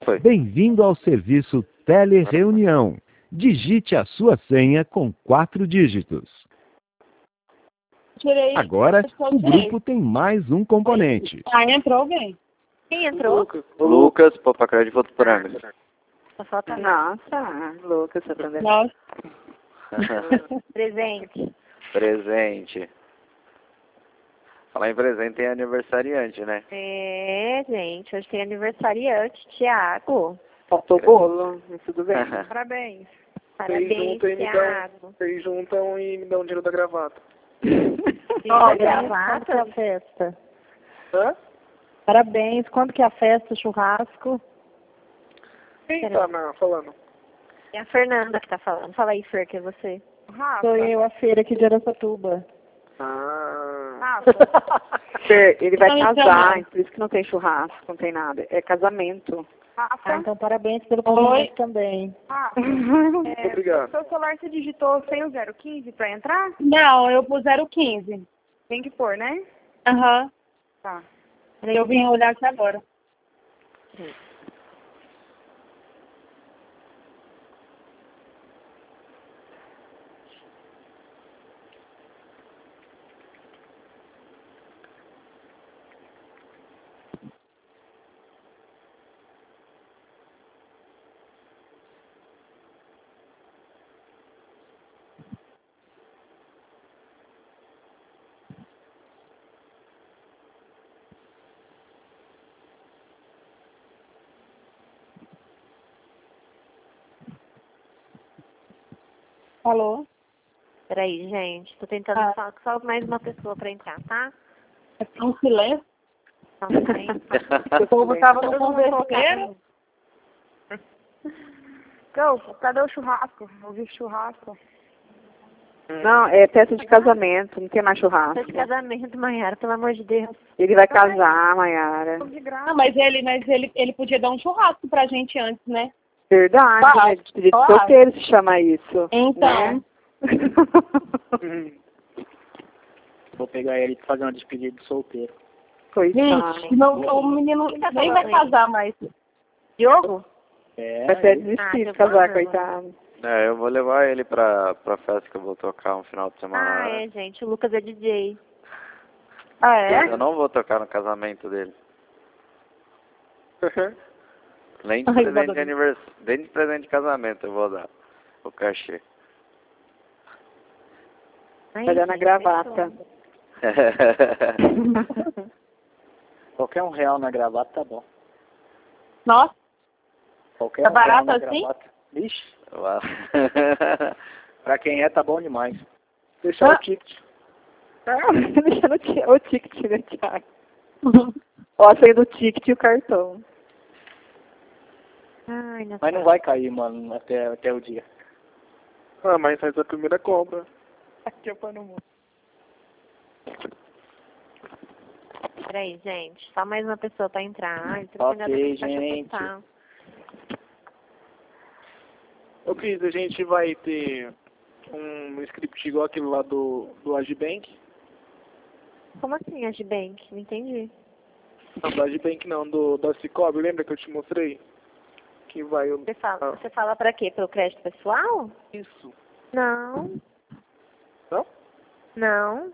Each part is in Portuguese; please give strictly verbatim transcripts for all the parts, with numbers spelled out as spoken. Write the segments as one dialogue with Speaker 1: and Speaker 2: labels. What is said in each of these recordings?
Speaker 1: Foi.
Speaker 2: Bem-vindo ao serviço Telereunião. Digite a sua senha com quatro dígitos.
Speaker 3: Tirei.
Speaker 2: Agora, o grupo tem mais um componente.
Speaker 3: Ah, entrou alguém?
Speaker 4: Quem entrou?
Speaker 1: O Lucas, Popacred de Votuporanga.
Speaker 4: Só falta
Speaker 5: Nossa, Lucas, você tá vendo?
Speaker 3: Nossa.
Speaker 4: presente.
Speaker 1: Presente. Falar em presente tem aniversariante, né?
Speaker 4: É, gente, hoje tem aniversariante, Thiago.
Speaker 5: Faltou bolo, mas tudo bem.
Speaker 3: Parabéns.
Speaker 4: Parabéns,
Speaker 6: juntam e me
Speaker 4: Thiago.
Speaker 6: Vocês juntam e me dão dinheiro da gravata.
Speaker 4: Ó, gravata?
Speaker 3: Quando que é a festa?
Speaker 6: Hã?
Speaker 3: Parabéns. Quando que é a festa, churrasco?
Speaker 6: Quem tá na, falando?
Speaker 4: É a Fernanda que tá falando. Fala aí, Fer, que é você.
Speaker 3: Sou eu, a feira aqui de Araçatuba.
Speaker 6: Ah.
Speaker 5: Fê, ele vai
Speaker 3: Não,
Speaker 5: casar,
Speaker 3: então.
Speaker 5: por isso que não tem churrasco, não tem nada. É casamento.
Speaker 3: Ah, então parabéns pelo convite também.
Speaker 6: Muito obrigado.
Speaker 7: Seu celular você digitou sem o zero quinze pra entrar?
Speaker 3: Não, eu pus zero quinze.
Speaker 7: Tem que pôr, né?
Speaker 3: Aham.
Speaker 7: Tá.
Speaker 3: Eu vim olhar aqui agora. Alô?
Speaker 4: Peraí, gente. Tô tentando
Speaker 3: Ah.
Speaker 4: falar com só mais uma pessoa pra entrar, tá?
Speaker 3: É um silêncio.
Speaker 4: Só um momento.
Speaker 3: O povo tava no
Speaker 7: Todo mundo
Speaker 3: converseiro.
Speaker 7: Go, cadê o churrasco? Eu vi churrasco.
Speaker 5: Não, é festa de casamento, não tem mais churrasco.
Speaker 4: Festa de casamento, Maiara, pelo amor de Deus.
Speaker 5: Ele vai casar, Mayara.
Speaker 7: De graça.
Speaker 3: Ah, mas ele, mas ele, ele podia dar um churrasco pra gente antes, né?
Speaker 5: Verdade,
Speaker 3: Vai,
Speaker 5: né? Despedida de
Speaker 3: vai.
Speaker 5: solteiro se chama isso.
Speaker 3: Então.
Speaker 5: Né?
Speaker 8: Vou pegar ele pra fazer uma despedida de solteiro.
Speaker 5: Coitado.
Speaker 3: Gente, não, o menino
Speaker 4: Quem tá
Speaker 3: nem
Speaker 4: falando
Speaker 3: vai
Speaker 4: aí?
Speaker 3: casar mais.
Speaker 4: Diogo?
Speaker 8: É,
Speaker 5: Vai ser
Speaker 8: ele-
Speaker 5: desistir
Speaker 4: Ah,
Speaker 5: de
Speaker 4: eu
Speaker 5: casar,
Speaker 4: tô
Speaker 5: coitado.
Speaker 1: É, eu vou levar ele pra, pra festa que eu vou tocar um final de semana.
Speaker 4: Ah, é, gente. O Lucas é D J.
Speaker 3: Ah, é?
Speaker 1: Eu não vou tocar no casamento dele. Nem de
Speaker 3: Ai,
Speaker 1: presente
Speaker 3: nada
Speaker 1: de
Speaker 3: a
Speaker 1: aniversário, nem de presente de casamento eu vou dar o cachê.
Speaker 4: Ai,
Speaker 5: Vai dar na
Speaker 4: gente,
Speaker 5: gravata.
Speaker 8: Qualquer um real na gravata tá bom.
Speaker 3: Nossa,
Speaker 8: Qualquer
Speaker 3: Tá
Speaker 8: um real
Speaker 3: barato
Speaker 8: na
Speaker 3: assim?
Speaker 8: gravata. Vixe,
Speaker 1: Lá.
Speaker 8: pra quem é tá bom demais.
Speaker 6: Deixar
Speaker 3: Ah.
Speaker 6: o ticket.
Speaker 5: Deixando o ti- o ticket, né, Thiago? Ó, saindo o ticket e o cartão.
Speaker 4: Ai, não
Speaker 8: Mas não vai cair, mano, até, até o dia.
Speaker 6: Ah, mas faz a primeira compra.
Speaker 3: aqui eu no mundo.
Speaker 4: Peraí, gente. Só mais uma pessoa pra entrar. Ai, tô
Speaker 8: Ok,
Speaker 4: pegando a caixa
Speaker 8: gente.
Speaker 4: postal.
Speaker 6: Ô Cris, a gente vai ter um script igual aquele lá do, do Agibank.
Speaker 4: Como assim, Agibank? Não entendi.
Speaker 6: Não, do Agibank não, do, da Cicobi, lembra que eu te mostrei? Que vai o...
Speaker 4: Você fala,
Speaker 6: Ah.
Speaker 4: você fala pra quê? Pro crédito pessoal?
Speaker 6: Isso.
Speaker 4: Não.
Speaker 6: Não?
Speaker 4: Não.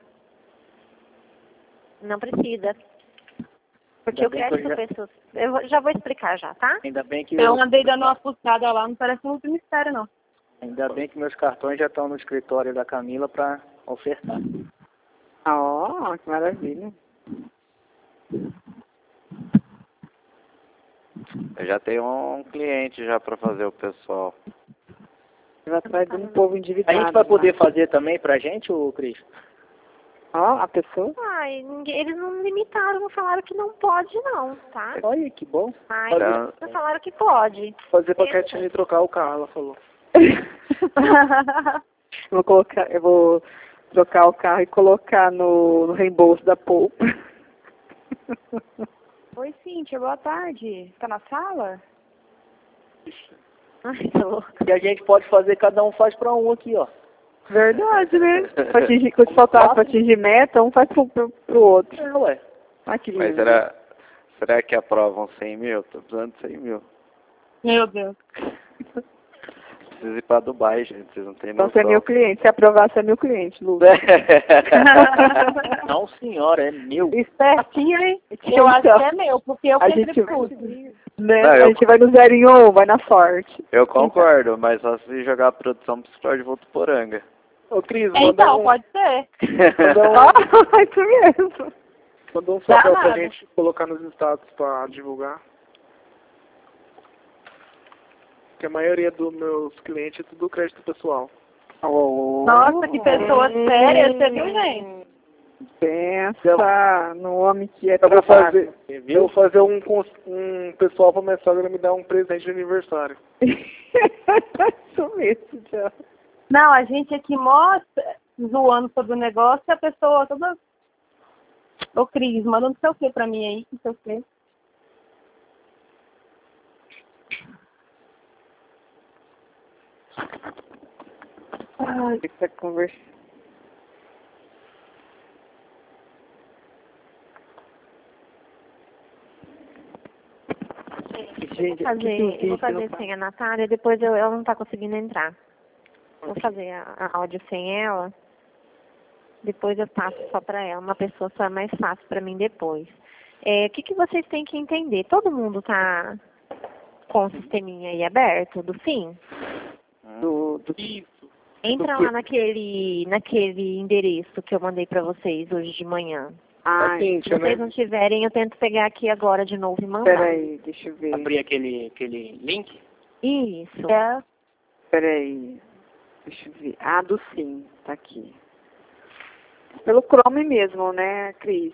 Speaker 4: Não precisa. Porque
Speaker 8: Ainda
Speaker 4: o
Speaker 8: bem que
Speaker 4: crédito
Speaker 8: eu já-
Speaker 4: pessoal... Eu vou- já vou explicar já, tá?
Speaker 8: Ainda bem que,
Speaker 3: Eu
Speaker 8: eu,
Speaker 3: andei dando uma fuçada lá, não parece muito mistério, não.
Speaker 8: ainda bem que meus cartões já estão no escritório da Camila pra ofertar.
Speaker 5: Ó, que maravilha.
Speaker 1: Eu já tenho um cliente já pra fazer o pessoal.
Speaker 5: Vai atrás de um povo
Speaker 8: A
Speaker 5: endividado.
Speaker 8: gente vai poder
Speaker 5: né?
Speaker 8: fazer também pra gente, ô Cris?
Speaker 5: Ó, a pessoa?
Speaker 4: Ai, ninguém, eles não limitaram, não falaram que não pode não, tá?
Speaker 8: Olha, que bom.
Speaker 4: Ai,
Speaker 1: Olha.
Speaker 4: não falaram que pode.
Speaker 6: Fazer pra Catinha e trocar o carro, ela falou.
Speaker 5: Eu vou colocar, eu vou trocar o carro e colocar no, no reembolso da polpa.
Speaker 7: Oi, Cíntia, boa tarde. Tá na sala?
Speaker 4: Ai, tô louca.
Speaker 8: E a gente pode fazer, cada um faz pra um aqui, ó.
Speaker 5: Verdade, né? Pra atingir, quando faltar pra atingir meta, um faz pro, pro, pro outro.
Speaker 8: É, ué.
Speaker 5: Ah, que lindo.
Speaker 1: Mas será, será que aprovam cem mil? Tô precisando de cem mil.
Speaker 3: Meu Deus.
Speaker 1: Preciso ir pra Dubai, gente. Vocês não têm
Speaker 5: Então
Speaker 1: noção.
Speaker 5: você é meu cliente. Se aprovar, você é meu cliente, Lu.
Speaker 8: Não, senhora, é meu.
Speaker 3: Espertinho, hein? Eu acho que é meu, porque eu
Speaker 5: A
Speaker 3: sempre
Speaker 5: gente-
Speaker 3: pus.
Speaker 5: Né?
Speaker 1: Não, eu-
Speaker 5: A gente vai no zero em um, vai na sorte.
Speaker 1: Eu concordo, mas só se jogar a produção pro Store de Votuporanga.
Speaker 6: Ô, Cris, manda
Speaker 3: Então,
Speaker 6: um,
Speaker 3: pode ser.
Speaker 6: manda um,
Speaker 5: Ah, isso mesmo.
Speaker 6: manda um papel pra
Speaker 3: nada.
Speaker 6: gente colocar nos status pra divulgar. Que a maioria dos meus clientes é tudo crédito pessoal.
Speaker 3: Nossa, que pessoa séria, você viu, gente?
Speaker 5: Pensa no homem que é
Speaker 6: Eu vou
Speaker 5: trabalho.
Speaker 6: fazer, eu vou fazer um, cons- um pessoal pra minha sogra me dar um presente de aniversário.
Speaker 5: Isso mesmo, já.
Speaker 3: Não, a gente aqui mostra, zoando sobre o negócio, e a pessoa toda... Ô, Cris, manda não sei o que pra mim aí, não sei o que.
Speaker 5: Ai, que tá conversando. Gente,
Speaker 4: Vou fazer,
Speaker 5: que
Speaker 4: eu vou
Speaker 5: vídeo
Speaker 4: fazer
Speaker 5: no-
Speaker 4: sem a Natália, depois eu, ela não tá conseguindo entrar. Vou fazer a, a áudio sem ela, depois eu passo só pra ela. Uma pessoa só é mais fácil pra mim depois. É, o que, que vocês têm que entender? Todo mundo tá com o sisteminha aí aberto, do fim?
Speaker 5: do, do...
Speaker 4: Entra
Speaker 5: Do
Speaker 4: lá naquele, naquele endereço que eu mandei pra vocês hoje de manhã.
Speaker 5: Ai,
Speaker 6: Assim,
Speaker 4: Se
Speaker 6: tia,
Speaker 4: vocês
Speaker 6: né?
Speaker 4: não tiverem, eu tento pegar aqui agora de novo e mandar.
Speaker 5: peraí, deixa eu ver.
Speaker 8: Abrir aquele, aquele link.
Speaker 4: Isso.
Speaker 3: É,
Speaker 5: Peraí. Deixa eu ver. Ah, do sim, tá aqui. Pelo Chrome mesmo, né, Cris?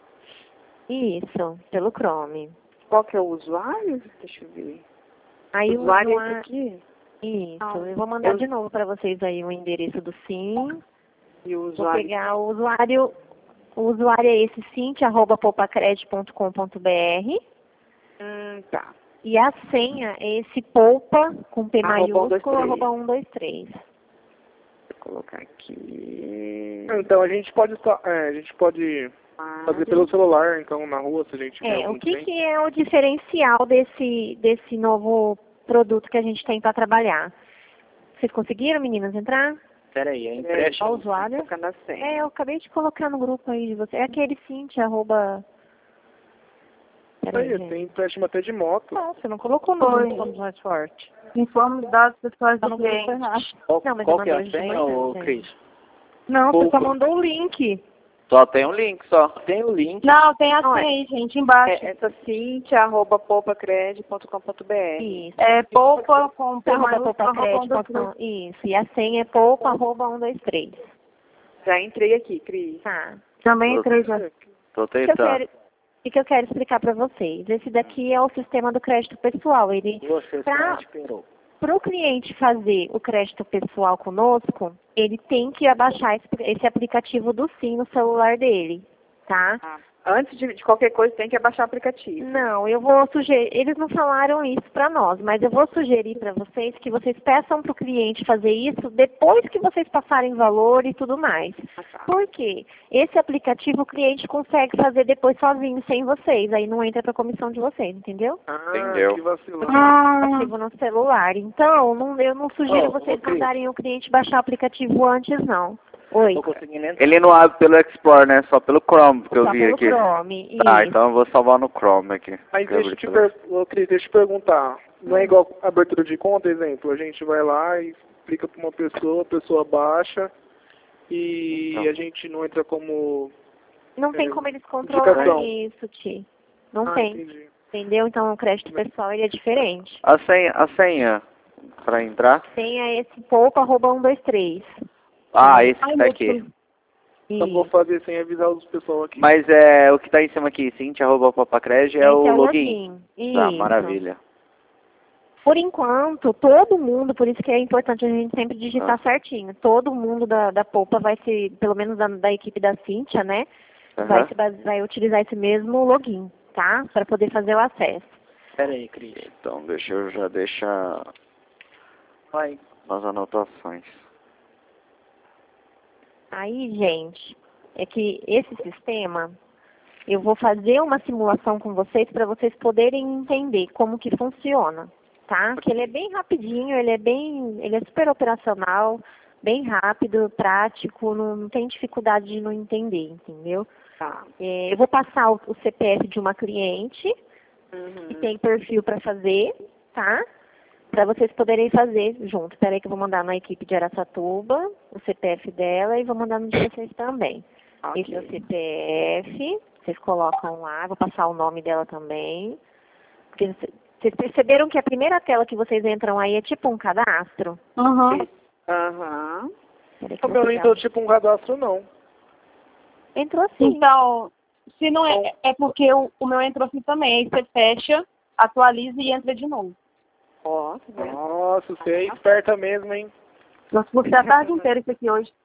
Speaker 4: Isso, pelo Chrome.
Speaker 5: Qual que é o usuário? Deixa eu ver.
Speaker 4: Aí
Speaker 5: o
Speaker 4: o
Speaker 5: usuário é esse
Speaker 4: usuário...
Speaker 5: aqui?
Speaker 4: Isso,
Speaker 5: Ah,
Speaker 4: eu vou mandar
Speaker 5: eu-
Speaker 4: de novo para vocês aí o endereço do Sim.
Speaker 5: E o
Speaker 4: Vou
Speaker 5: usuário?
Speaker 4: pegar o usuário, o usuário é esse cint arroba poupacred ponto com ponto br
Speaker 5: Hum, tá.
Speaker 4: e a senha é esse poupa com P
Speaker 5: Arroba um, dois,
Speaker 4: maiúsculo,
Speaker 5: três.
Speaker 4: arroba um, dois, três.
Speaker 5: Vou colocar aqui.
Speaker 6: Então a gente pode só- é, a gente pode fazer pelo celular, então na rua, se a gente tiver
Speaker 4: É,
Speaker 6: algum
Speaker 4: o que,
Speaker 6: cliente.
Speaker 4: que é o diferencial desse, desse novo produto que a gente tem para trabalhar? Vocês conseguiram, meninas, entrar?
Speaker 8: Peraí, é
Speaker 5: É,
Speaker 8: empréstimo.
Speaker 4: Ó, o usuário?
Speaker 5: Colocar na senha.
Speaker 4: É, eu acabei de colocar no grupo aí de você. É aquele cint arroba... Peraí,
Speaker 6: Aí,
Speaker 4: gente.
Speaker 6: tem empréstimo até de moto.
Speaker 4: Não, você não colocou no
Speaker 3: Foi.
Speaker 4: grupo como mais forte.
Speaker 3: informe os dados pessoais
Speaker 4: Tá
Speaker 3: do
Speaker 4: no grupo
Speaker 3: cliente.
Speaker 4: errado.
Speaker 8: Qual,
Speaker 4: Não, mas
Speaker 8: qual
Speaker 4: eu
Speaker 8: que é
Speaker 4: mandei
Speaker 8: a
Speaker 4: hoje de
Speaker 8: senha,
Speaker 4: manhã,
Speaker 8: ô
Speaker 4: gente.
Speaker 8: Cris?
Speaker 4: Não, você só
Speaker 6: Poupa.
Speaker 4: mandou o link.
Speaker 1: Só tem um link, só.
Speaker 8: Tem o link.
Speaker 3: Não, tem a
Speaker 4: Não,
Speaker 3: senha
Speaker 4: é.
Speaker 3: aí, gente, embaixo.
Speaker 5: É, essa cint arroba poupacred ponto com ponto br.
Speaker 4: Isso.
Speaker 3: É, poupa com P
Speaker 4: Arroba
Speaker 3: maiúsculo,
Speaker 4: poupacred
Speaker 3: arroba um, dois,
Speaker 4: ponto com.
Speaker 3: três.
Speaker 4: Isso. E a senha é poupa arroba um, dois, três.
Speaker 5: Já entrei aqui, Cris.
Speaker 4: Tá.
Speaker 3: Também entrei já.
Speaker 1: Tô
Speaker 4: O que eu
Speaker 1: tentando.
Speaker 4: quero, o que eu quero explicar para vocês? Esse daqui é o sistema do crédito pessoal. Ele,
Speaker 8: Você
Speaker 4: Pra-
Speaker 8: só esperou.
Speaker 4: para o cliente fazer o crédito pessoal conosco, ele tem que abaixar esse, esse aplicativo do Sim no celular dele, tá?
Speaker 5: Ah, antes de, de qualquer coisa, tem que abaixar o aplicativo.
Speaker 4: Não, eu vou sugerir, eles não falaram isso para nós, mas eu vou sugerir para vocês que vocês peçam para o cliente fazer isso depois que vocês passarem valor e tudo mais.
Speaker 5: Ah, tá.
Speaker 4: Por quê? Esse aplicativo o cliente consegue fazer depois sozinho, sem vocês, aí não entra para a comissão de vocês, entendeu?
Speaker 6: Ah,
Speaker 1: Entendeu.
Speaker 6: que vacilão.
Speaker 4: Aplicativo no celular. Então, não- eu não sugiro
Speaker 8: Ô,
Speaker 4: vocês
Speaker 8: ô, Cris.
Speaker 4: mandarem o cliente baixar o aplicativo antes, não. Oi.
Speaker 8: Tô conseguindo entrar.
Speaker 1: Ele não abre pelo Explorer, né? Só pelo Chrome, que eu
Speaker 4: Só
Speaker 1: vi
Speaker 4: pelo
Speaker 1: aqui.
Speaker 4: Chrome.
Speaker 1: Tá,
Speaker 4: isso.
Speaker 1: então eu vou salvar no Chrome aqui.
Speaker 6: Mas
Speaker 1: Que eu
Speaker 6: deixa eu
Speaker 1: abri
Speaker 6: te,
Speaker 1: pelo-
Speaker 6: per... Ô, Cris, deixa eu te perguntar. Não é igual abertura de conta, exemplo? A gente vai lá e explica para uma pessoa, a pessoa baixa e
Speaker 1: Então.
Speaker 6: a gente não entra como...
Speaker 4: Não tem
Speaker 6: é,
Speaker 4: como eles controlarem
Speaker 6: indicação.
Speaker 4: isso, Ti. Não
Speaker 6: Ah,
Speaker 4: tem.
Speaker 6: entendi.
Speaker 4: Entendeu? Então o crédito pessoal ele é diferente.
Speaker 1: A senha, a senha pra entrar?
Speaker 4: Tenha esse pouco arroba um, dois, três.
Speaker 1: Ah, esse
Speaker 3: Ai,
Speaker 1: tá
Speaker 3: meu
Speaker 1: aqui.
Speaker 3: Deus.
Speaker 6: Então vou fazer sem avisar os pessoal aqui.
Speaker 1: Mas é o que tá em cima aqui, cint arroba popacred, é
Speaker 4: Esse
Speaker 1: o
Speaker 4: é o
Speaker 1: login.
Speaker 4: login.
Speaker 1: Tá,
Speaker 4: Isso.
Speaker 1: maravilha.
Speaker 4: Por enquanto, todo mundo, por isso que é importante a gente sempre digitar
Speaker 1: Ah.
Speaker 4: certinho. Todo mundo da, da Poupa vai se, pelo menos da, da equipe da Cíntia, né? Vai,
Speaker 1: Aham.
Speaker 4: se base- vai utilizar esse mesmo login, tá? Para poder fazer o acesso.
Speaker 8: Peraí, Cris.
Speaker 1: Então deixa eu já deixar
Speaker 8: Vai.
Speaker 1: nas anotações.
Speaker 4: Aí, gente, é que esse sistema, eu vou fazer uma simulação com vocês para vocês poderem entender como que funciona, tá? Que ele é bem rapidinho, ele é bem, ele é super operacional, bem rápido, prático, não, não tem dificuldade de não entender, entendeu?
Speaker 5: Tá.
Speaker 4: É, eu vou passar o, o C P F de uma cliente
Speaker 5: Uhum.
Speaker 4: que tem perfil para fazer, tá? Para vocês poderem fazer junto. Espera aí que eu vou mandar na equipe de Araçatuba o C P F dela e vou mandar no de vocês também.
Speaker 5: Ok.
Speaker 4: Esse é o C P F, vocês colocam lá, vou passar o nome dela também. Porque vocês vocês perceberam que a primeira tela que vocês entram aí é tipo um cadastro?
Speaker 3: Uhum.
Speaker 5: Aham.
Speaker 4: Peraí que eu
Speaker 6: Eu
Speaker 4: vou
Speaker 6: não
Speaker 4: pegar.
Speaker 6: entrou tipo um cadastro, não.
Speaker 4: Entrou sim.
Speaker 3: Então, se não é, é porque o, o meu entrou assim também. Aí você fecha, atualiza e entra de novo.
Speaker 5: Ó, tá vendo?
Speaker 6: Nossa, você é esperta mesmo, hein?
Speaker 3: Nossa, você a tarde inteira isso aqui hoje.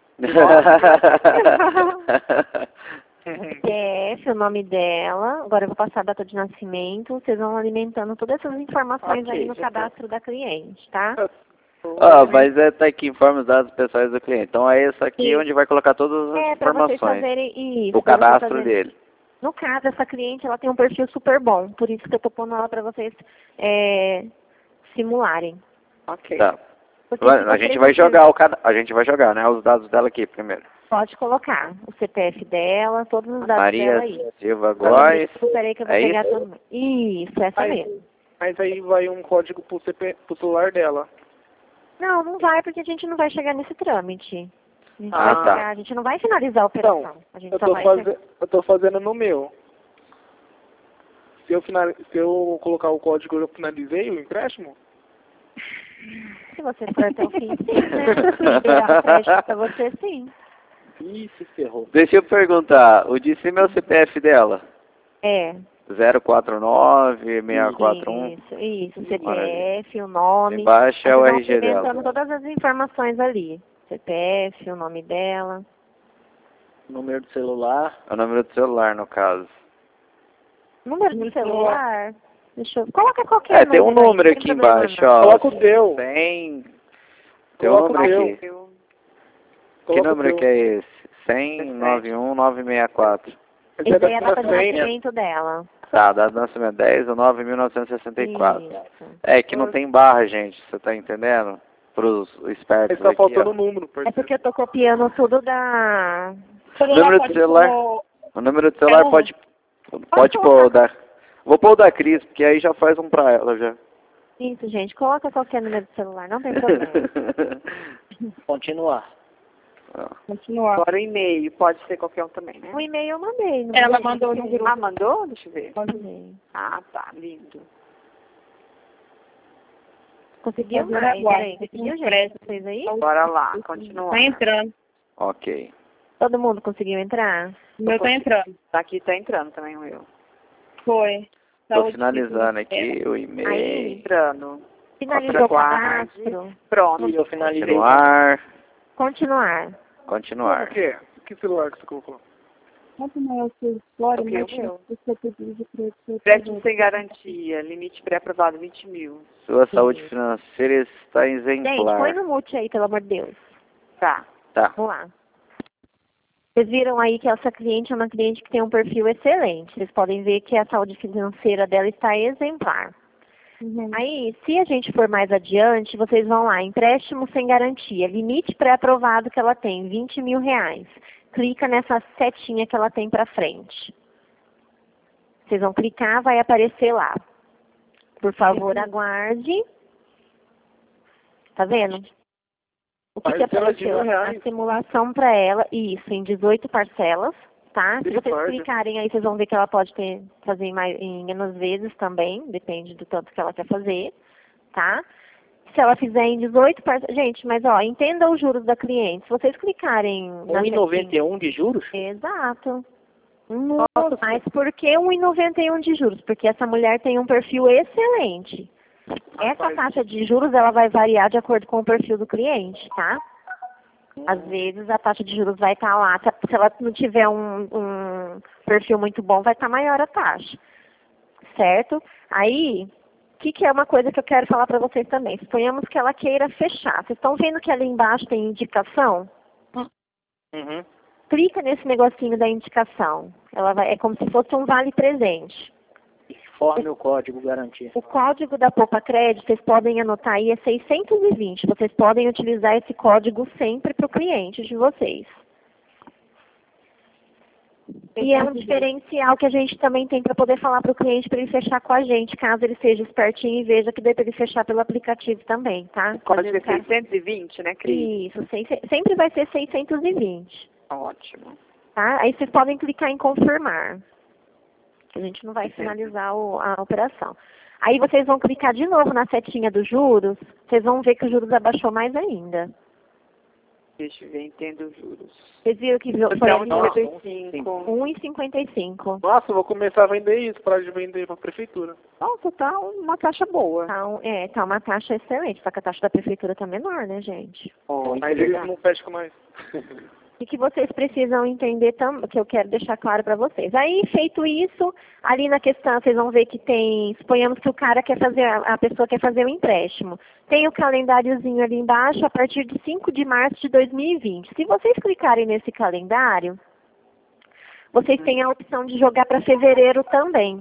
Speaker 4: C P F, o nome dela. Agora eu vou passar a data de nascimento. Vocês vão alimentando todas essas informações
Speaker 5: Ok,
Speaker 4: aí no
Speaker 5: já tá.
Speaker 4: cadastro da cliente, tá?
Speaker 1: Ah, mas é tá aqui, informa os dados pessoais do cliente. Então é esse aqui
Speaker 4: Sim.
Speaker 1: onde vai colocar todas as
Speaker 4: É, para vocês
Speaker 1: informações.
Speaker 4: fazerem isso.
Speaker 1: O
Speaker 4: pra vocês
Speaker 1: cadastro
Speaker 4: fazerem-
Speaker 1: dele.
Speaker 4: No caso, essa cliente, ela tem um perfil super bom. Por isso que eu tô pondo ela para vocês é, simularem.
Speaker 5: Ok.
Speaker 1: Tá.
Speaker 4: Porque
Speaker 1: Vai-
Speaker 4: se
Speaker 1: A
Speaker 4: vocês
Speaker 1: gente vai
Speaker 4: não
Speaker 1: jogar o cada... A gente vai jogar, né? Os dados dela aqui primeiro.
Speaker 4: Pode colocar o C P F dela, todos os dados dela
Speaker 1: Maria
Speaker 4: aí.
Speaker 1: Silva Góes.
Speaker 4: Peraí que eu vou
Speaker 1: É
Speaker 4: pegar
Speaker 1: isso?
Speaker 4: tudo. Isso, essa
Speaker 6: Aí-
Speaker 4: mesmo.
Speaker 6: Mas aí vai um código pro, C P, pro celular dela.
Speaker 4: Não, não vai porque a gente não vai chegar nesse trâmite. A gente,
Speaker 1: Ah,
Speaker 4: vai
Speaker 1: tá.
Speaker 4: chegar, a gente não vai finalizar a operação.
Speaker 6: Então,
Speaker 4: a gente
Speaker 6: Eu
Speaker 4: só
Speaker 6: tô,
Speaker 4: vai
Speaker 6: faze... eu tô fazendo no meu. Se eu, final... Se eu colocar o código, eu finalizei o empréstimo?
Speaker 4: Se você for até o fim, sim, né? Se liberar o crédito pra você, sim.
Speaker 8: Ih, se ferrou.
Speaker 1: Deixa eu perguntar. O de cima é o C P F dela.
Speaker 4: É.
Speaker 1: zero quatro nove, seis quatro um.
Speaker 4: Isso, isso. O C P
Speaker 1: Maravilha.
Speaker 4: F, o nome.
Speaker 1: Embaixo é o
Speaker 4: Vocês vão
Speaker 1: R G dela.
Speaker 4: implementando todas as informações ali. C P F, o nome dela.
Speaker 8: Número do celular.
Speaker 1: É o número do celular, no caso.
Speaker 4: Número do celular. Deixa eu... Coloca qualquer
Speaker 1: É, tem um
Speaker 4: número aí,
Speaker 1: número
Speaker 4: não tem
Speaker 1: aqui
Speaker 4: problema,
Speaker 1: embaixo,
Speaker 4: não.
Speaker 1: ó.
Speaker 6: Coloca o teu.
Speaker 1: cem. Tem um
Speaker 6: Coloca o
Speaker 1: número
Speaker 6: teu.
Speaker 1: aqui.
Speaker 5: Eu...
Speaker 1: Que
Speaker 6: Coloca o
Speaker 1: número
Speaker 6: teu.
Speaker 1: que é esse? cem, noventa e um, novecentos e sessenta e quatro.
Speaker 6: Esse
Speaker 4: Esse aí é a
Speaker 6: da
Speaker 4: data de
Speaker 6: frente.
Speaker 4: nascimento dela.
Speaker 1: Tá, data de nascimento dez de nove de mil novecentos e sessenta e quatro.
Speaker 4: Isso.
Speaker 1: É que não tem barra, gente, você tá entendendo? Pros espertos
Speaker 6: Esse tá
Speaker 1: aqui,
Speaker 6: faltando
Speaker 1: ó.
Speaker 6: o número,
Speaker 4: É
Speaker 6: parceiro.
Speaker 4: porque eu tô copiando tudo da...
Speaker 1: Número do celular. O número do celular
Speaker 3: É um-
Speaker 1: pode, pode pôr o da... Vou pôr o da Cris, porque aí já faz um pra ela, já.
Speaker 4: Isso, gente. Coloca qualquer número de celular, não tem problema.
Speaker 8: Continuar.
Speaker 1: Ó.
Speaker 3: Continuar.
Speaker 5: Agora o e-mail, pode ser qualquer um também, né?
Speaker 4: O e-mail eu mandei. Não
Speaker 3: Ela
Speaker 4: mandei?
Speaker 3: mandou no grupo.
Speaker 5: Ah, mandou? Deixa eu ver.
Speaker 4: Mandei.
Speaker 5: Ah, tá, lindo.
Speaker 4: Conseguiu?
Speaker 3: Agora
Speaker 4: Ai,
Speaker 3: aguarde.
Speaker 4: peraí, conseguiu, gente?
Speaker 3: Impresso.
Speaker 4: Vocês aí?
Speaker 5: Bora lá, continuar.
Speaker 3: Tá entrando.
Speaker 1: Ok.
Speaker 4: Todo mundo conseguiu entrar?
Speaker 3: O meu tá entrando.
Speaker 5: Tá aqui, tá entrando também o meu.
Speaker 3: Foi.
Speaker 1: Tô
Speaker 3: Saúde,
Speaker 1: finalizando aqui o
Speaker 4: Aí.
Speaker 1: e-mail.
Speaker 5: Entrando.
Speaker 4: Finalizou o
Speaker 5: Aguarde.
Speaker 4: cadastro?
Speaker 5: Pronto.
Speaker 8: E eu finalizei.
Speaker 1: Continuar.
Speaker 4: Continuar.
Speaker 1: Continuar.
Speaker 6: O quê? Que celular que você colocou?
Speaker 3: Quanto maior o seu explore,
Speaker 5: Ok,
Speaker 3: mais
Speaker 5: meu.
Speaker 3: o seu pedido de crédito.
Speaker 5: Empréstimo sem garantia, limite pré-aprovado vinte mil.
Speaker 1: Sua saúde financeira está
Speaker 4: Gente, põe
Speaker 1: exemplar.
Speaker 4: no mute aí, pelo amor de Deus.
Speaker 5: Tá.
Speaker 1: Tá.
Speaker 4: Vamos lá. Vocês viram aí que essa cliente é uma cliente que tem um perfil excelente. Vocês podem ver que a saúde financeira dela está exemplar.
Speaker 3: Uhum.
Speaker 4: Aí, se a gente for mais adiante, vocês vão lá, empréstimo sem garantia, limite pré-aprovado que ela tem, vinte mil reais. Clica nessa setinha que ela tem para frente. Vocês vão clicar, vai aparecer lá. Por favor, aguarde. Tá vendo? O que, que
Speaker 6: Parcela de
Speaker 4: apareceu?
Speaker 6: mil reais.
Speaker 4: A simulação para ela, isso, em dezoito parcelas, tá? Se vocês
Speaker 6: Misericórdia.
Speaker 4: clicarem aí, vocês vão ver que ela pode ter, fazer em, mais, em menos vezes também, depende do tanto que ela quer fazer, tá? Se ela fizer em dezoito parcelas... Gente, mas ó, entenda os juros da cliente. Se vocês clicarem... na
Speaker 8: um e noventa
Speaker 4: setinha-
Speaker 8: e um de juros?
Speaker 4: Exato. Nossa, mas por que um e noventa e um de juros? Porque essa mulher tem um perfil excelente. Essa taxa de juros, ela vai variar de acordo com o perfil do cliente, tá? Às vezes a taxa de juros vai estar lá, se se ela não tiver um, um perfil muito bom, vai estar maior a taxa, certo? Aí, o que, que é uma coisa que eu quero falar para vocês também? Suponhamos que ela queira fechar. Vocês estão vendo que ali embaixo tem indicação?
Speaker 8: Uhum.
Speaker 4: Clica nesse negocinho da indicação. Ela vai, é como se fosse um vale presente.
Speaker 8: Informe o código garantia.
Speaker 4: O código da Poupa Crédito, vocês podem anotar aí, é seiscentos e vinte. Vocês podem utilizar esse código sempre para o cliente de vocês. E é um diferencial que a gente também tem para poder falar para o cliente para ele fechar com a gente, caso ele seja espertinho e veja que dê para ele fechar pelo aplicativo também, tá?
Speaker 5: O código é seiscentos e vinte, né, Cris?
Speaker 4: Isso, sempre vai ser seiscentos e vinte.
Speaker 5: Ótimo.
Speaker 4: Tá? Aí vocês podem clicar em confirmar. A gente não vai finalizar o, a operação. Aí vocês vão clicar de novo na setinha dos juros, vocês vão ver que os juros abaixou mais ainda.
Speaker 5: Deixa eu ver, entendo os juros.
Speaker 4: Vocês viram que foi
Speaker 5: Então,
Speaker 4: ali,
Speaker 5: noventa e cinco.
Speaker 4: um vírgula cinquenta e cinco.
Speaker 6: Nossa, eu vou começar a vender isso, para de vender para a prefeitura.
Speaker 5: Nossa, tá uma taxa boa.
Speaker 4: Tá, um- é, tá uma taxa excelente, só que a taxa da prefeitura tá menor, né, gente?
Speaker 5: Oh,
Speaker 6: Mas eles não fecham mais.
Speaker 4: E que vocês precisam entender também, que eu quero deixar claro para vocês. Aí, feito isso, ali na questão, vocês vão ver que tem, suponhamos que o cara quer fazer, a pessoa quer fazer o empréstimo. Tem o calendáriozinho ali embaixo, a partir de cinco de março de dois mil e vinte. Se vocês clicarem nesse calendário, vocês têm a opção de jogar para fevereiro também.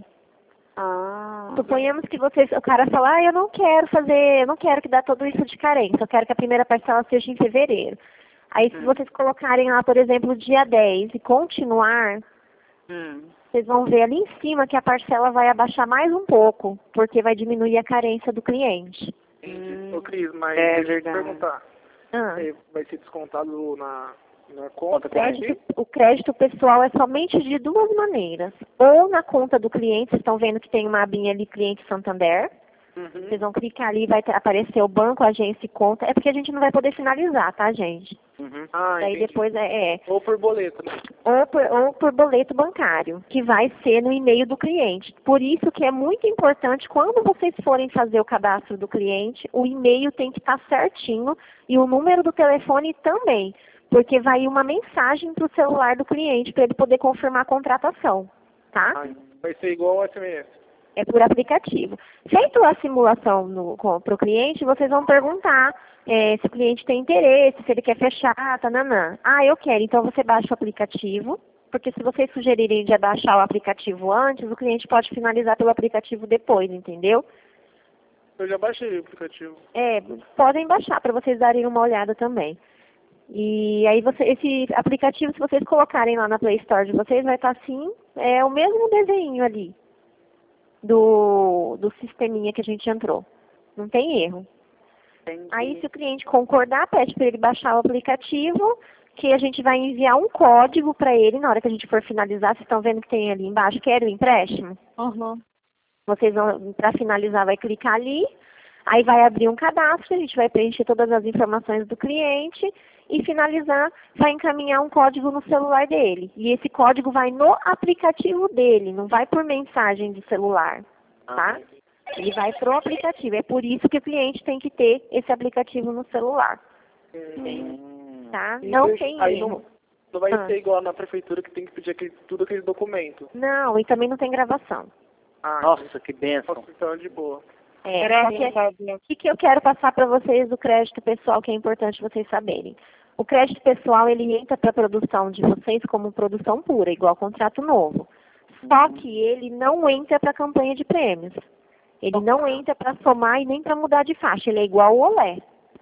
Speaker 5: Ah.
Speaker 4: Suponhamos que vocês, o cara fala, ah, eu não quero fazer, eu não quero que dá tudo isso de carência, eu quero que a primeira parcela seja em fevereiro. Aí, se vocês colocarem lá, por exemplo, dia dez e continuar,
Speaker 5: Hum.
Speaker 4: vocês vão ver ali em cima que a parcela vai abaixar mais um pouco, porque vai diminuir a carência do cliente.
Speaker 6: Entendi. Ô, Cris, mas
Speaker 5: É
Speaker 6: deixa eu te
Speaker 5: verdade.
Speaker 6: perguntar.
Speaker 4: Ah,
Speaker 6: É, vai ser descontado na, na conta?
Speaker 4: o, crédito, o crédito pessoal é somente de duas maneiras. Ou na conta do cliente, vocês estão vendo que tem uma abinha ali, cliente Santander.
Speaker 6: Uhum.
Speaker 4: Vocês vão clicar ali, vai ter- aparecer o banco, agência e conta. É porque a gente não vai poder finalizar, tá, gente?
Speaker 8: Uhum.
Speaker 6: Ah,
Speaker 4: Daí
Speaker 6: entendi.
Speaker 4: depois é, é
Speaker 6: Ou por boleto, né?
Speaker 4: ou, por, ou por boleto bancário, que vai ser no e-mail do cliente. Por isso que é muito importante, quando vocês forem fazer o cadastro do cliente, o e-mail tem que estar certinho e o número do telefone também, porque vai ir uma mensagem para o celular do cliente para ele poder confirmar a contratação, tá?
Speaker 6: Ah, vai ser igual ao S M S.
Speaker 4: É por aplicativo. Feito a simulação para o cliente, vocês vão perguntar é, se o cliente tem interesse, se ele quer fechar, tananã. Ah, eu quero. Então você baixa o aplicativo, porque se vocês sugerirem de baixar o aplicativo antes, o cliente pode finalizar pelo aplicativo depois, entendeu?
Speaker 6: Eu já baixei o aplicativo.
Speaker 4: É, podem baixar para vocês darem uma olhada também. E aí você, esse aplicativo, se vocês colocarem lá na Play Store de vocês, vai estar assim, é o mesmo desenho ali. Do, do sisteminha que a gente entrou. Não tem erro.
Speaker 5: Entendi.
Speaker 4: Aí, se o cliente concordar, pede para ele baixar o aplicativo, que a gente vai enviar um código para ele na hora que a gente for finalizar. Vocês estão vendo que tem ali embaixo, quer o empréstimo?
Speaker 3: Uhum.
Speaker 4: Vocês vão, para finalizar, vai clicar ali, aí vai abrir um cadastro, a gente vai preencher todas as informações do cliente e finalizar, vai encaminhar um código no celular dele. E esse código vai no aplicativo dele, não vai por mensagem de celular, tá? Ele vai pro aplicativo. É por isso que o cliente tem que ter esse aplicativo no celular,
Speaker 8: Hum.
Speaker 4: tá?
Speaker 6: E
Speaker 4: Não
Speaker 6: deixa-
Speaker 4: tem
Speaker 6: aí
Speaker 4: erro.
Speaker 6: não, não vai
Speaker 4: Ah.
Speaker 6: ser igual na prefeitura que tem que pedir aquele, tudo aquele documento.
Speaker 4: Não, e também não tem gravação.
Speaker 6: Ah,
Speaker 8: Nossa, que benção.
Speaker 6: nossa, então é de boa.
Speaker 4: É, só que é- o que, que eu quero passar para vocês do crédito pessoal, que é importante vocês saberem. O crédito pessoal, ele entra para a produção de vocês como produção pura, igual contrato novo. Só que ele não entra para a campanha de prêmios. Ele não entra para somar e nem para mudar de faixa. Ele é igual o Olé.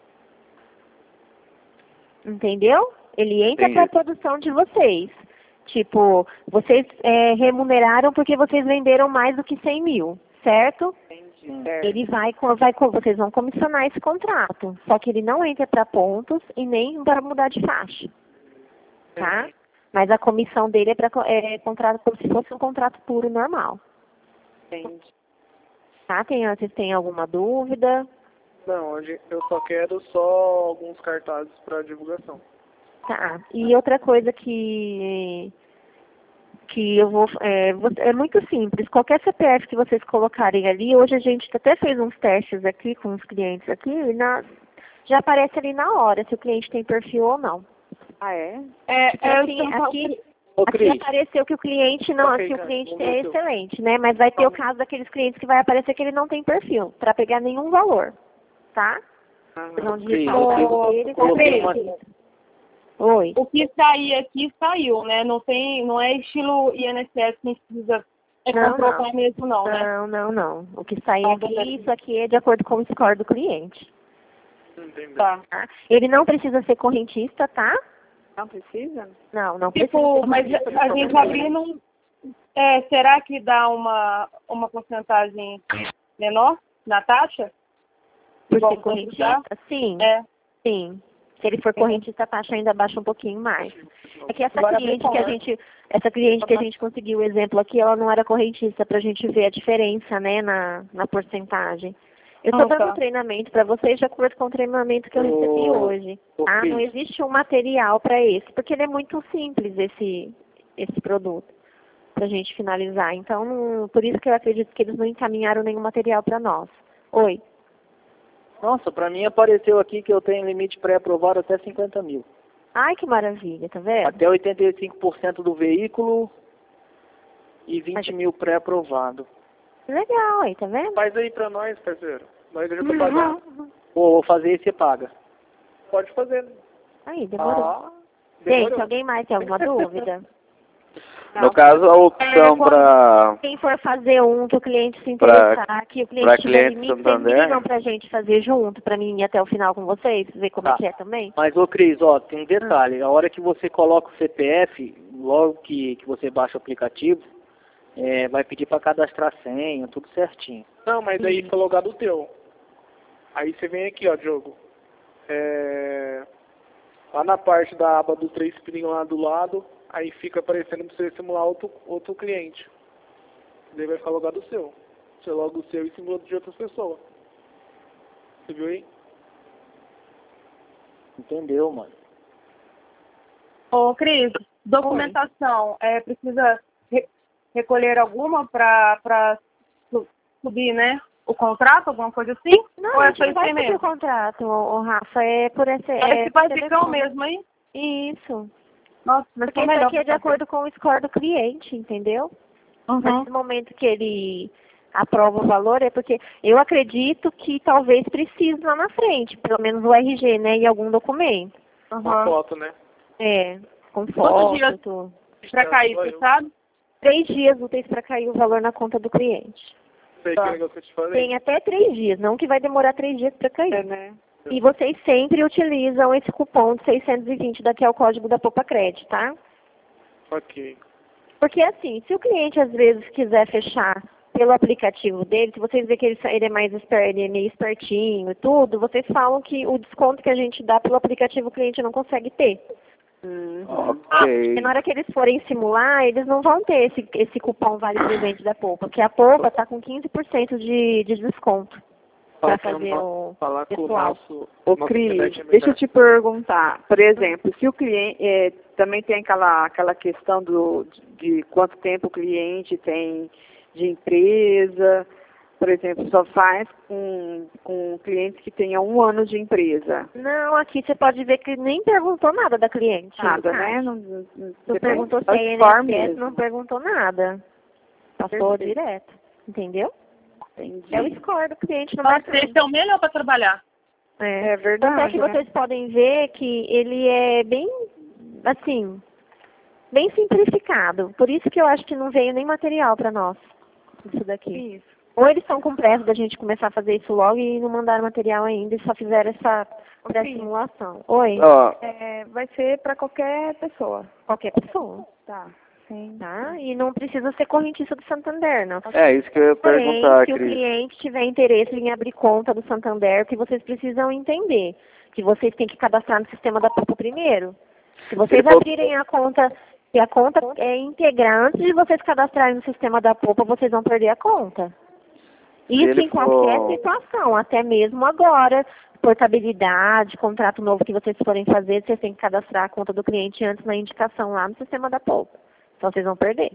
Speaker 4: Entendeu? Ele entra para a produção de vocês. Tipo, vocês é, remuneraram porque vocês venderam mais do que cem mil, certo?
Speaker 5: Certo.
Speaker 4: Ele vai, co- vai, co- vocês vão comissionar esse contrato, só que ele não entra para pontos e nem para mudar de faixa, tá? Mas a comissão dele é para é, contrato como se fosse um contrato puro normal,
Speaker 5: Entendi.
Speaker 4: tá? Tem, vocês têm alguma dúvida?
Speaker 6: Não, hoje eu só quero só alguns cartazes para divulgação.
Speaker 4: Tá. E outra coisa que que eu vou é, vo- é muito simples. Qualquer C P F que vocês colocarem ali, hoje a gente até fez uns testes aqui com os clientes aqui, e na, já aparece ali na hora se o cliente tem perfil ou não.
Speaker 5: Ah, é?
Speaker 3: É,
Speaker 4: Porque
Speaker 3: é,
Speaker 4: assim,
Speaker 3: eu
Speaker 4: aqui,
Speaker 6: Ô,
Speaker 4: aqui
Speaker 6: Cris,
Speaker 4: apareceu que o cliente não,
Speaker 6: Ok,
Speaker 4: que o
Speaker 6: cara,
Speaker 4: cliente
Speaker 6: vamos
Speaker 4: é
Speaker 6: ver o seu.
Speaker 4: excelente, né? Mas vai ter o caso daqueles clientes que vai aparecer que ele não tem perfil, para pegar nenhum valor, tá? Vocês vão digitar o perfil dele, vai
Speaker 8: coloquei
Speaker 4: ver.
Speaker 8: uma-
Speaker 4: Oi.
Speaker 3: o que sair aqui saiu, né? Não tem, não é estilo I N S S que a gente precisa É
Speaker 4: Não,
Speaker 3: comprovar
Speaker 4: não.
Speaker 3: mesmo não, né?
Speaker 4: Não, não, não. O que sai
Speaker 3: Ah,
Speaker 4: aqui,
Speaker 3: beleza.
Speaker 4: isso aqui é de acordo com o score do cliente.
Speaker 6: Entendeu?
Speaker 3: Tá.
Speaker 4: Tá? Ele não precisa ser correntista, tá?
Speaker 5: Não precisa?
Speaker 4: Não, não precisa
Speaker 3: Tipo,
Speaker 4: ser
Speaker 3: mas
Speaker 4: correntista.
Speaker 3: a gente abrindo, um- é, será que dá uma, uma porcentagem menor na taxa?
Speaker 4: Por
Speaker 3: Igual
Speaker 4: ser
Speaker 3: os outros dá?
Speaker 4: correntista? Sim,
Speaker 3: É.
Speaker 4: sim. Se ele for correntista, a taxa ainda baixa um pouquinho mais. É que essa
Speaker 3: Agora
Speaker 4: cliente que a
Speaker 3: depois.
Speaker 4: gente, essa cliente que a gente conseguiu o exemplo aqui, ela não era correntista, pra gente ver a diferença, né, na, na porcentagem. Eu estou
Speaker 3: Ah,
Speaker 4: dando
Speaker 3: tá.
Speaker 4: um treinamento para vocês de acordo com o treinamento que eu recebi
Speaker 8: Ô,
Speaker 4: hoje.
Speaker 8: ô,
Speaker 4: Ah, não
Speaker 8: Cris.
Speaker 4: existe um material para esse, porque ele é muito simples, esse, esse produto, para a gente finalizar. Então, não- por isso que eu acredito que eles não encaminharam nenhum material para nós. Oi.
Speaker 8: Nossa, pra mim apareceu aqui que eu tenho limite pré-aprovado até cinquenta mil.
Speaker 4: Ai, que maravilha, tá vendo?
Speaker 8: Até oitenta e cinco por cento do veículo e vinte mil pré-aprovado.
Speaker 4: Legal, aí, tá vendo?
Speaker 6: Faz aí pra nós, parceiro. Nós já tô pagando.
Speaker 8: Pô, vou fazer e você paga.
Speaker 6: Pode fazer.
Speaker 4: Aí, demorou.
Speaker 6: Ah,
Speaker 4: Gente,
Speaker 6: demorou.
Speaker 4: alguém mais tem alguma dúvida?
Speaker 1: No caso, a opção para
Speaker 4: Quem for fazer um que o cliente se
Speaker 1: Pra-
Speaker 4: interessar, que o
Speaker 1: pra
Speaker 4: cliente tiver
Speaker 1: cliente
Speaker 4: limite, vocês me
Speaker 1: Santander?
Speaker 4: ligam pra gente fazer junto, pra mim ir até o final com vocês, ver como
Speaker 8: Tá.
Speaker 4: é que é também?
Speaker 8: Mas, ô Cris, ó, tem um detalhe. A hora que você coloca o C P F, logo que, que você baixa o aplicativo, é, vai pedir para cadastrar senha, tudo certinho.
Speaker 6: Não, mas aí fica logado o teu. Aí você vem aqui, ó, Diogo. É... Lá na parte da aba do três pilinhos lá do lado, aí fica aparecendo pra você simular outro, outro cliente. Daí vai ficar logado o seu. Você loga o seu e simula de outras pessoas. Você viu aí?
Speaker 8: Entendeu, mano?
Speaker 3: Ô, Cris, documentação, é, precisa re- recolher alguma para subir, né? O contrato, alguma coisa assim?
Speaker 4: Não,
Speaker 3: Ou
Speaker 4: a
Speaker 3: é
Speaker 4: gente
Speaker 3: só
Speaker 4: não
Speaker 3: isso
Speaker 4: vai
Speaker 3: aí
Speaker 4: fazer
Speaker 3: mesmo?
Speaker 4: o contrato, ô, ô, Rafa, é por esse...
Speaker 3: É
Speaker 4: É
Speaker 3: esse
Speaker 4: por
Speaker 3: basicão
Speaker 4: telefone.
Speaker 3: mesmo, hein?
Speaker 4: Isso.
Speaker 3: Nossa, vai
Speaker 4: Porque
Speaker 3: ser
Speaker 4: isso
Speaker 3: melhor.
Speaker 4: aqui é de acordo com o score do cliente, entendeu?
Speaker 3: Uhum.
Speaker 4: Nesse momento que ele aprova o valor, é porque eu acredito que talvez precise lá na frente, pelo menos o R G, né, e algum documento.
Speaker 6: Uma
Speaker 3: Uhum.
Speaker 6: foto, né?
Speaker 4: É, com
Speaker 3: Quantos
Speaker 4: foto,
Speaker 3: dias
Speaker 4: tudo.
Speaker 3: pra cair, você sabe?
Speaker 4: Três dias úteis para cair o valor na conta do cliente.
Speaker 6: Sei
Speaker 3: Tá.
Speaker 6: que negócio que eu te falei.
Speaker 4: Tem até três dias, não que vai demorar três dias para cair.
Speaker 5: É, né?
Speaker 4: E vocês sempre utilizam esse cupom de seiscentos e vinte, daqui é o código da Poupa Cred, tá?
Speaker 6: Ok.
Speaker 4: Porque assim, se o cliente às vezes quiser fechar pelo aplicativo dele, se vocês verem que ele, ele é mais esperto, ele é meio espertinho e tudo, vocês falam que o desconto que a gente dá pelo aplicativo o cliente não consegue ter.
Speaker 1: Ok.
Speaker 4: E na hora que eles forem simular, eles não vão ter esse, esse cupom Vale Presente da Poupa, porque a Poupa está com quinze por cento de, de desconto para fazer o
Speaker 6: Falar com o
Speaker 4: pessoal.
Speaker 6: nosso...
Speaker 5: Ô,
Speaker 6: nosso
Speaker 5: Cris,
Speaker 6: internet é
Speaker 5: deixa eu
Speaker 6: melhor.
Speaker 5: te perguntar. Por exemplo, se o cliente... é, também tem aquela, aquela questão do, de quanto tempo o cliente tem de empresa. Por exemplo, só faz com, com clientes que tenham um ano de empresa.
Speaker 4: Não, aqui você pode ver que nem perguntou nada da cliente.
Speaker 5: Nada,
Speaker 4: tá?
Speaker 5: né? Não, não,
Speaker 4: Não
Speaker 5: você
Speaker 4: perguntou se
Speaker 5: faz
Speaker 4: é
Speaker 5: form
Speaker 4: I N S S,
Speaker 5: mesmo.
Speaker 4: não perguntou nada. Passou
Speaker 5: Perfeito.
Speaker 4: direto. Entendeu?
Speaker 5: Entendi.
Speaker 4: É o score do cliente, não
Speaker 3: Nossa,
Speaker 4: vai
Speaker 3: esse é o melhor para trabalhar.
Speaker 4: É.
Speaker 5: É verdade.
Speaker 4: Até que
Speaker 5: né?
Speaker 4: vocês podem ver que ele é bem, assim, bem simplificado. Por isso que eu acho que não veio nem material para nós, isso daqui.
Speaker 5: Isso.
Speaker 4: Ou eles estão com pressa da gente começar a fazer isso logo e não mandaram material ainda e só fizeram essa pré-simulação. Oi?
Speaker 1: Ó,
Speaker 7: É, vai ser para qualquer pessoa.
Speaker 4: Qualquer pessoa,
Speaker 7: Tá. Sim.
Speaker 4: tá? E não precisa ser correntista do Santander, não.
Speaker 1: é isso que eu ia
Speaker 4: Porém,
Speaker 1: perguntar,
Speaker 4: se o
Speaker 1: Cris.
Speaker 4: cliente tiver interesse em abrir conta do Santander, que vocês precisam entender, que vocês têm que cadastrar no sistema da Poupa primeiro. Se vocês
Speaker 1: Ele falou-
Speaker 4: abrirem a conta, se a conta é íntegra, antes de vocês cadastrarem no sistema da Poupa, vocês vão perder a conta. Isso
Speaker 1: ele
Speaker 4: em qualquer
Speaker 1: for-
Speaker 4: situação, até mesmo agora, portabilidade, contrato novo que vocês forem fazer, vocês têm que cadastrar a conta do cliente antes na indicação lá no sistema da Poupa. Então vocês vão perder.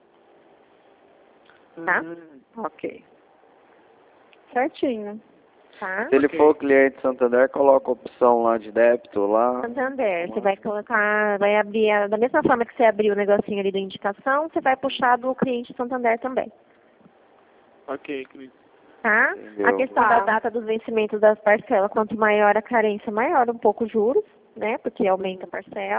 Speaker 4: Tá?
Speaker 5: Hum, ok. Certinho.
Speaker 4: Tá?
Speaker 1: Se ele for cliente Santander, coloca a opção lá de débito lá.
Speaker 4: Santander, você vai colocar, vai abrir, a- da mesma forma que você abriu o negocinho ali da indicação, você vai puxar do cliente Santander também,
Speaker 6: Ok, Cris.
Speaker 4: tá?
Speaker 1: Entendeu.
Speaker 4: A questão
Speaker 5: Tá.
Speaker 4: da data dos vencimentos das parcelas, quanto maior a carência, maior um pouco os juros, né, porque aumenta a parcela.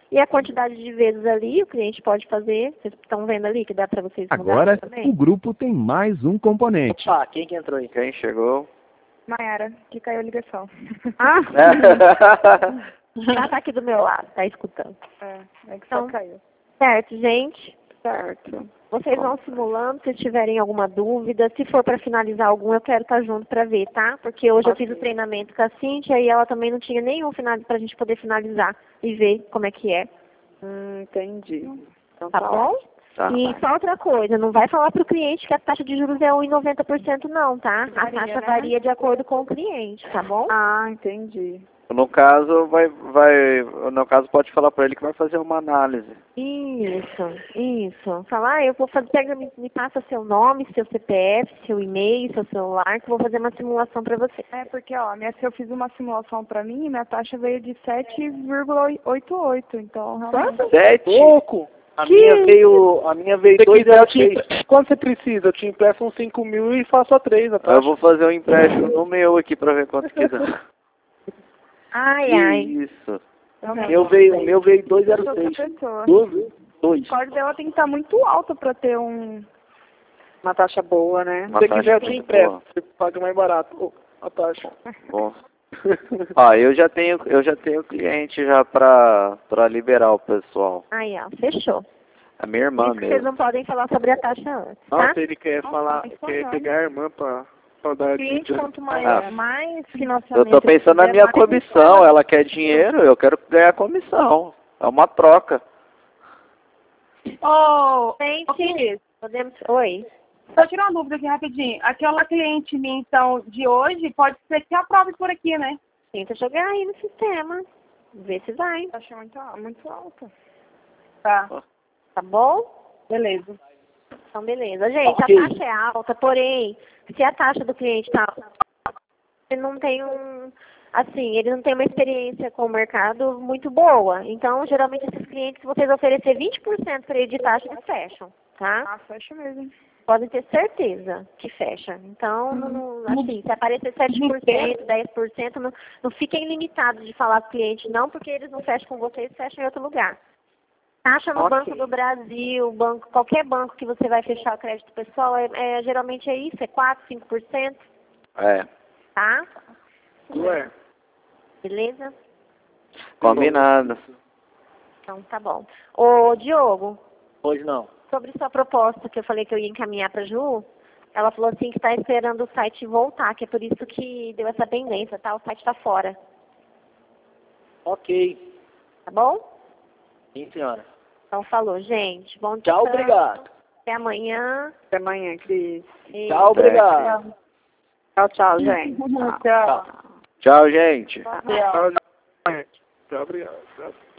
Speaker 4: E a quantidade de vezes ali, o cliente pode fazer, vocês estão vendo ali que dá para vocês mudarem
Speaker 2: Agora,
Speaker 4: também?
Speaker 2: o grupo tem mais um componente.
Speaker 8: Opa, quem que entrou aí?
Speaker 1: Quem chegou?
Speaker 7: Mayara, que caiu a ligação.
Speaker 4: Ah, ela tá aqui do meu lado, tá escutando.
Speaker 7: É, é que só
Speaker 4: Então,
Speaker 7: caiu.
Speaker 4: certo, gente?
Speaker 5: Certo.
Speaker 4: Vocês vão simulando, se tiverem alguma dúvida. Se for para finalizar algum, eu quero estar junto para ver, tá? Porque hoje eu fiz o treinamento com a Cíntia e ela também não tinha nenhum final para a gente poder finalizar e ver como é que é.
Speaker 5: Hum, entendi. Então,
Speaker 4: Tá bom?
Speaker 1: Tá.
Speaker 4: E só outra coisa, não vai falar para o cliente que a taxa de juros é um vírgula noventa por cento não, tá? A
Speaker 7: Varia,
Speaker 4: taxa
Speaker 7: né?
Speaker 4: varia de acordo com o cliente, tá bom?
Speaker 5: Ah, entendi.
Speaker 1: No caso, vai, vai, no caso pode falar para ele que vai fazer uma análise.
Speaker 4: Isso, isso. Falar, ah, eu vou fazer, pega, me, me passa seu nome, seu C P F, seu e-mail, seu celular, que eu vou fazer uma simulação para você.
Speaker 7: É, porque, ó, minha, se eu fiz uma simulação pra mim, minha taxa veio de sete vírgula oitenta e oito, então, realmente...
Speaker 1: Sete?
Speaker 6: Pouco.
Speaker 8: A minha veio, a minha veio
Speaker 6: Se
Speaker 8: dois
Speaker 6: quiser,
Speaker 8: zero
Speaker 6: eu te
Speaker 8: seis.
Speaker 6: empre- quando você precisa, eu te empresto uns cinco mil e faço a três, a taxa.
Speaker 1: Eu vou fazer um empréstimo no meu aqui para ver quanto que dá.
Speaker 4: Ai, ai.
Speaker 1: Isso.
Speaker 8: Meu veio, o meu veio dois zero
Speaker 7: outra
Speaker 8: seis.
Speaker 7: pessoa.
Speaker 8: Dois. Dois.
Speaker 7: O código dela tem que estar muito alto pra ter um...
Speaker 5: Uma taxa boa, né?
Speaker 1: Uma
Speaker 6: Se você
Speaker 1: taxa
Speaker 6: quiser, eu te
Speaker 1: muito
Speaker 6: empresto.
Speaker 1: boa.
Speaker 6: Você paga mais barato ô, a taxa.
Speaker 1: Bom. Ó, eu já tenho, eu já tenho cliente já para para liberar o pessoal.
Speaker 4: Aí, ó, fechou.
Speaker 1: A minha irmã
Speaker 4: Isso que vocês
Speaker 1: mesmo.
Speaker 4: não podem falar sobre a taxa antes, tá?
Speaker 6: Nossa, ele quer falar,
Speaker 7: mas
Speaker 6: quer
Speaker 7: não.
Speaker 6: pegar a irmã pra, pra dar
Speaker 7: Cliente,
Speaker 6: dica.
Speaker 7: quanto maior,
Speaker 1: Ah.
Speaker 7: mais
Speaker 1: Eu
Speaker 7: financiamento...
Speaker 1: tô pensando na
Speaker 7: ele
Speaker 1: minha
Speaker 7: tiver, mais
Speaker 1: comissão. Ela quer dinheiro, eu quero ganhar comissão. É uma troca.
Speaker 3: Ô,
Speaker 4: Gente,
Speaker 3: ô, Cris,
Speaker 4: podemos... Oi.
Speaker 3: só tirar uma dúvida aqui rapidinho. Aquela cliente minha, então, de hoje, pode ser que aprove por aqui, né?
Speaker 4: Tenta jogar aí no sistema. Vê se vai.
Speaker 7: Taxa muito, al- muito alta.
Speaker 3: Tá,
Speaker 4: Tá bom?
Speaker 3: beleza.
Speaker 4: Então, beleza. Gente,
Speaker 8: Ok.
Speaker 4: a taxa é alta, porém, se a taxa do cliente tá... Ele não tem um... Assim, ele não tem uma experiência com o mercado muito boa. Então, geralmente, esses clientes, se vocês oferecer vinte por cento para ele de taxa, eles fecham, tá?
Speaker 7: Ah, fecha mesmo.
Speaker 4: Podem ter certeza que fecha. Então, não, não- assim, se aparecer sete por cento, dez por cento, não, não fiquem limitados de falar com o cliente, não, porque eles não fecham com vocês, fecham em outro lugar. Taxa no
Speaker 5: Ok.
Speaker 4: Banco do Brasil, banco, qualquer banco que você vai fechar o crédito pessoal, é, é, geralmente é isso, é quatro, cinco por cento,
Speaker 1: É.
Speaker 4: tá?
Speaker 6: Ué,
Speaker 4: Beleza?
Speaker 1: Combinado.
Speaker 4: Então, tá bom. Ô, Diogo,
Speaker 8: Hoje não.
Speaker 4: sobre sua proposta que eu falei que eu ia encaminhar para a Ju, ela falou assim que está esperando o site voltar, que é por isso que deu essa pendência, tá? O site está fora,
Speaker 8: Ok.
Speaker 4: tá bom?
Speaker 8: Sim, senhora.
Speaker 4: Então, falou, gente. Bom
Speaker 8: Tchau,
Speaker 4: descanso.
Speaker 8: obrigado.
Speaker 4: Até amanhã.
Speaker 5: Até amanhã, Cris.
Speaker 4: E-
Speaker 8: Tchau, obrigado.
Speaker 5: Tchau, tchau, gente.
Speaker 3: Tchau.
Speaker 8: Tchau.
Speaker 1: Tchau, gente.
Speaker 6: tchau, tchau, obrigado.